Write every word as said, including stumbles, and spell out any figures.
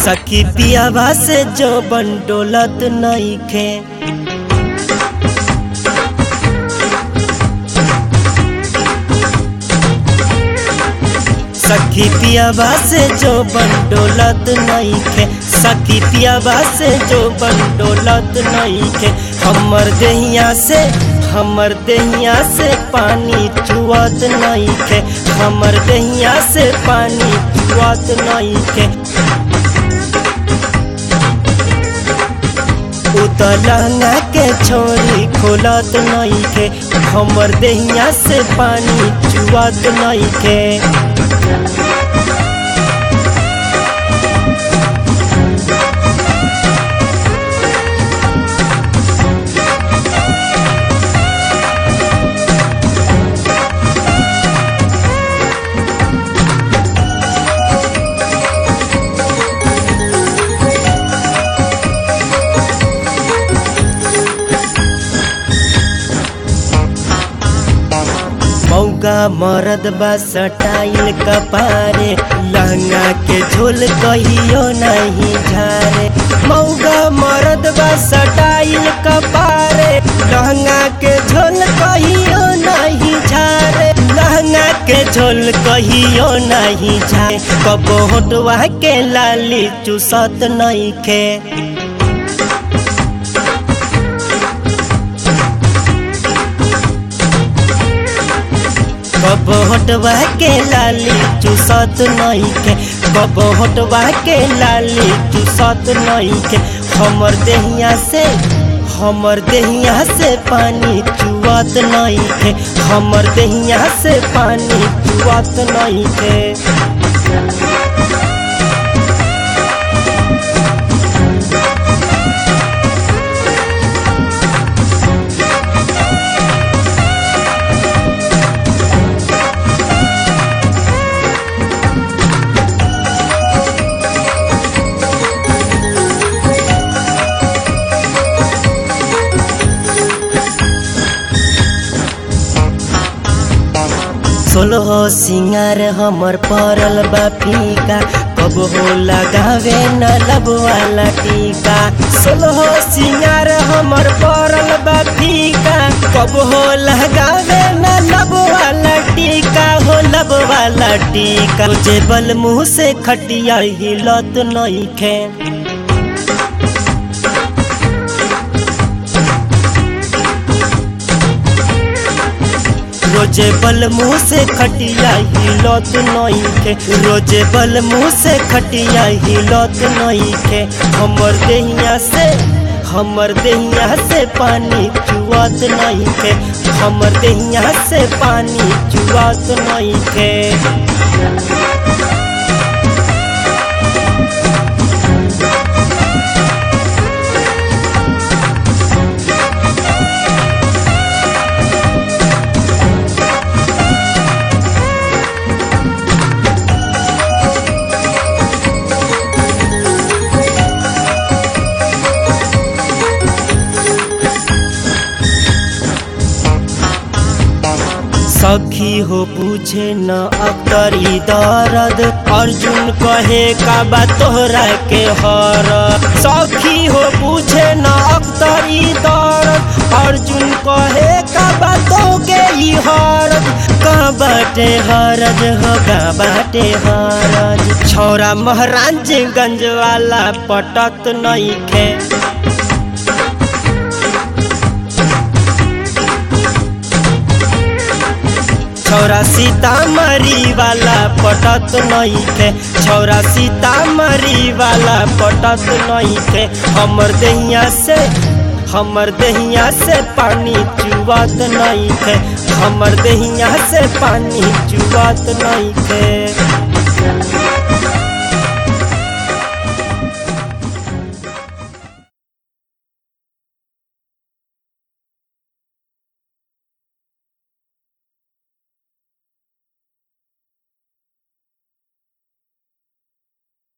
सखी पियावा से जो बंडोलत नइखे। सखी पियावा से जो बंडोलत नइखे। सखी पियावा से जो बंडोलत नइखे। हमर देहिया से हमर देहिया से पानी चुआत नइखे। हमर देहिया से पानी चुआत नइखे। उतलंगा के छोरी खोलत नइखे। हमर देहिया से पानी चुआत नइखे। मौगा मरद बा सटाइल कपारे। लहंगा के झोल कहियो नहीं झारे। मौगा मरद बा सटाइल कपारे। लहंगा के झोल कहियो नहीं झारे। लहंगा के झोल कहियो नहीं झारे। कबो होटवा के लाली चुसत नइखे। कबो होटवा के लाली चुसत नइखे। कबो होटवा के लाली चुसत नइखे। हमर देहिया से हमर देहिया से पानी चुआत नइखे। हमर देहिया से पानी चुआत नइखे। सोलह सिंगार हमर परल बा फीका। कब हो लगावे न लब वाला टीका। सोलह सिंगार हमर परल बा फीका। कब हो लगावे न लब वाला टीका। हो लब वाला टीका। जे बल मुँह से खटिया हिलत नइखे। रोजे बल मुँह से खटिया हिलत नइखे। रोजे बल मुँह से खटिया हिलत नइखे। हमर देहिया से हमर देहिया से पानी चुआत नइखे। हमर देहिया से पानी चुआत नइखे। सखी हो पूछे न अक्तरी दर्द। अर्जुन कहे का बा तोहरा के हर। सखी हो पूछे न अक्तरी दर्द। अर्जुन कहे का बा तोहके ही हरद। का बाटे हरज हो का बाटे हरज। छौरा महाराजगंज वाला पटत नइखे। छौरा सीतामढ़ी वाला पटत नइखे। छौरा सीतामढ़ी वाला पटत नइखे। हमर देहिया से हमर देहिया से पानी चुआत नइखे। हमर देहिया से पानी चुआत नइखे।